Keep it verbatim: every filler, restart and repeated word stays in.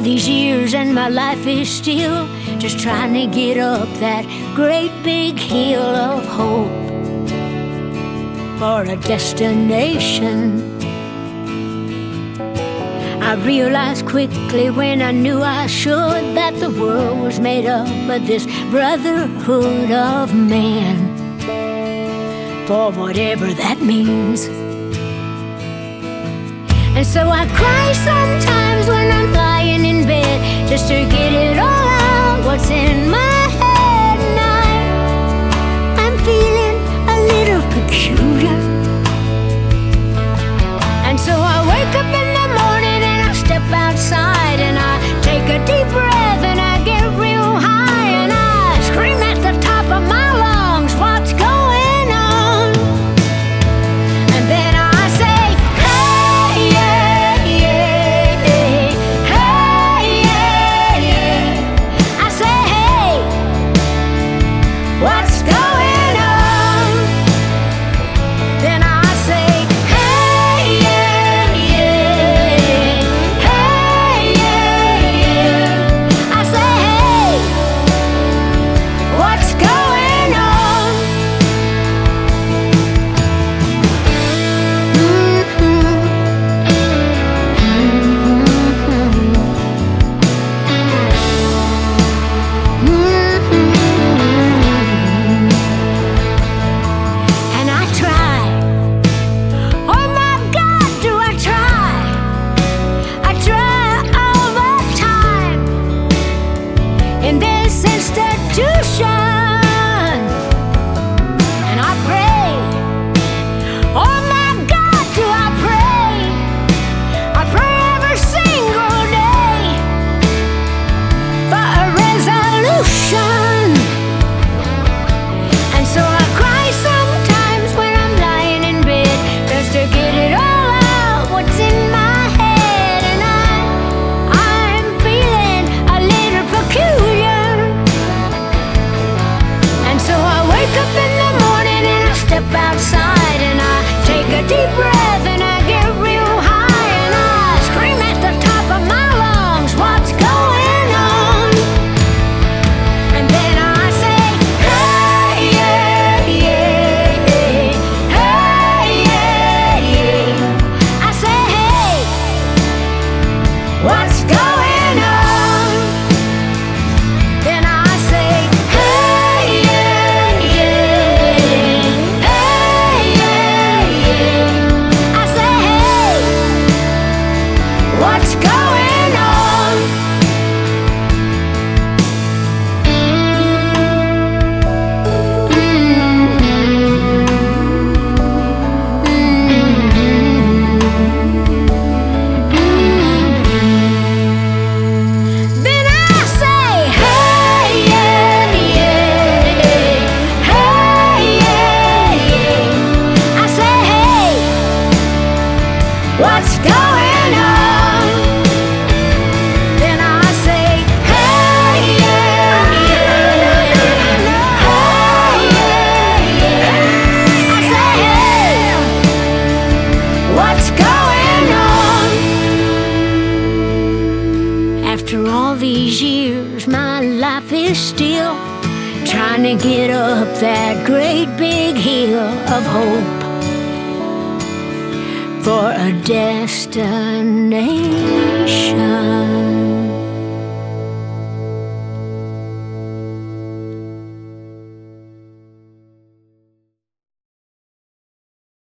these years and my life is still just trying to get up that great big hill of hope for a destination. I realized quickly when I knew I should that the world was made up of this brotherhood of man, for whatever that means. And so I cry sometimes when I'm lying in bed, just to get it all out, what's in my head. And I, I'm feeling a little peculiar. And so I wake up in the morning and I step outside and I take a deep breath and I get real high and I scream at the top of my lungs, what's going on? And then I say, hey, yeah, yeah, hey, yeah, yeah. I say, hey, what's going on? Then I say, hey, yeah, yeah, hey, yeah, yeah. I say, hey, what's going on? And I try. Oh my God, do I try? I try all the time in this institution, and I pray. Oh my God, do I pray? I pray every single day for a resolution. And so I cry sometimes when I'm lying in bed, just to get it all out, what's in my head. And I, I'm feeling a little peculiar. And so I wake up in the morning and I step outside and I take a deep breath and I get real high and I scream at the top of my lungs, what's going on? And then I say, hey, yeah, yeah, hey, yeah, yeah. I say, hey, what's going on? Then I say, hey, yeah, yeah, hey, yeah, yeah. I say, hey, what's going on? Then I say, hey, yeah, yeah, hey, yeah, yeah. I say, hey, what's going on? Then I say, hey, yeah, yeah, hey, yeah, yeah. I say, hey, what's going on? After all these years, my life is still trying to get up that great big hill of hope for a destination.